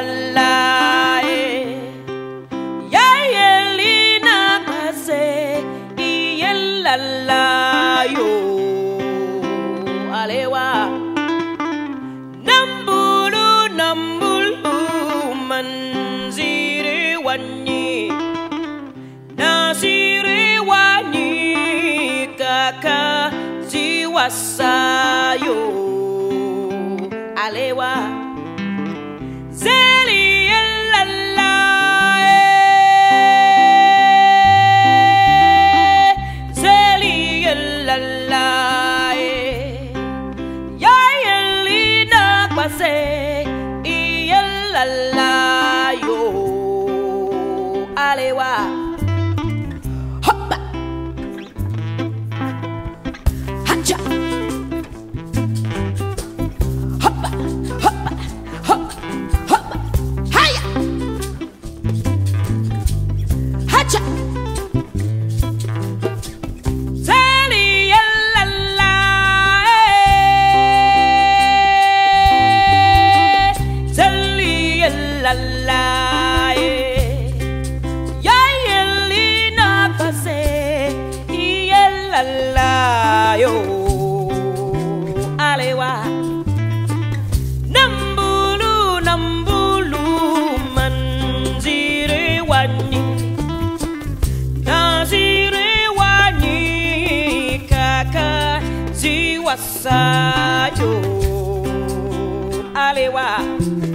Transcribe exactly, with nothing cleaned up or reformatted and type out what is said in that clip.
la ya yelina kase yella la yo alewa nambulu nambulu manzire wanyi nasire wanyi kaka ziwasayo alewa zeli la la zeli la la ya yelina kwase yella la yo alewa hoppa hacha hoppa hoppa hoppa hoppa haya hacha zeli la la zeli la la ya yelina pase yella la yo alewa nambulu nambulu manzire wanyi nazire wanyi kaka ziwasayo alewa